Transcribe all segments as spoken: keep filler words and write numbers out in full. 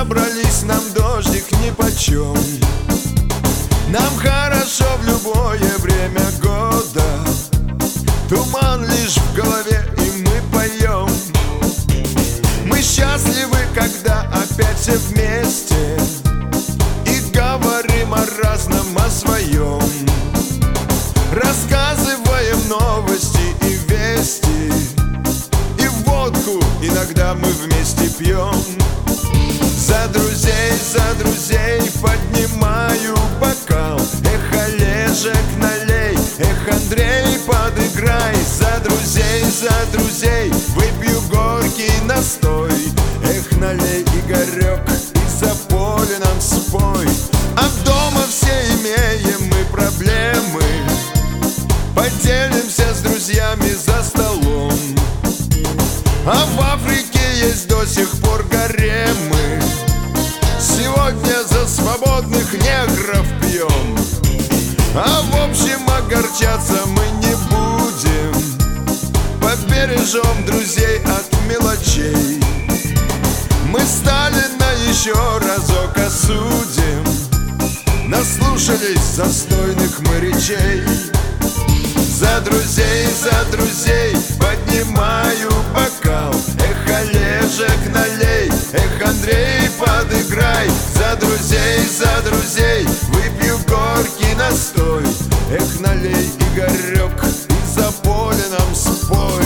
собрались, нам дождик нипочем. Нам хорошо в любое время года. Туман лишь в голове, и мы поем. Мы счастливы, когда опять все вместе и говорим о разном, о своем. Рассказываем новости и вести, и водку иногда мы вместе пьем. За друзей, за друзей поднимаю бокал. Эх, Олежек, налей, эх, Андрей, подыграй. За друзей, за друзей выпью горький настой. Эх, налей, Игорек, и за поле нам спой. А дома все имеем мы проблемы, поделимся с друзьями за столом. А в Африке есть до сих пор гаремы. Сегодня за свободных негров пьем. А в общем огорчаться мы не будем, побережем друзей от мелочей. Мы Сталина еще разок осудим, наслушались застойных мы речей. За друзей, за друзей поднимаю бокал. Эх, Олежек, налей, эх, Андрей, подыграй. За друзей, за друзей выпью горький настой. Эх, налей, Игорек, и за поле нам спой.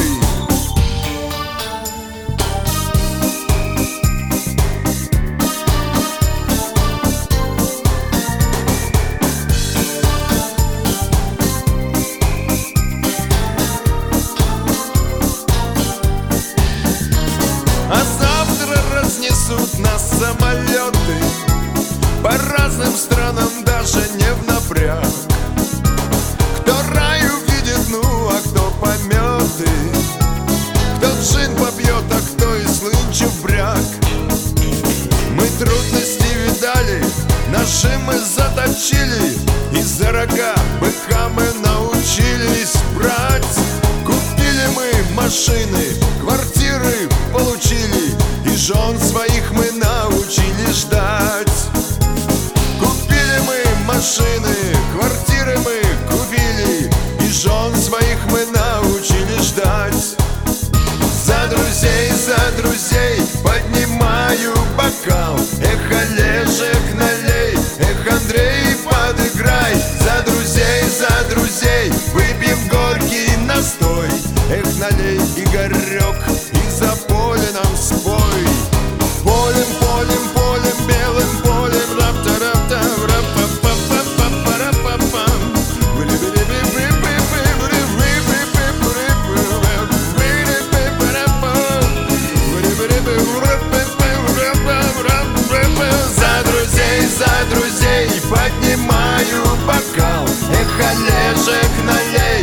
Разнесут нас самолеты по разным странам, даже не в напряг. Кто рай увидит, ну, а кто пометы, кто джин попьет, а кто и слынчу бряк. Мы трудности видали, наши мы заточили, и за рога быка мы научились брать. Купили мы машины, квартиры получили, и жен своих мы научили ждать. Купили мы машины, квартиры мы купили, и жен своих мы научили ждать. За друзей, за друзей поднимаю бокал. Эх, Олежек, налей, эх, Андрей, подыграй. За друзей, за друзей выпьем горький настой. Эх, налей, Игорек, и за поле нам спой. Полем, полем, полем, белым полем, рап-та-рап-та, рап-па-па-па-па-па-па-па-пам. За друзей, за друзей поднимаю бокал. Эх, Олежек, налей,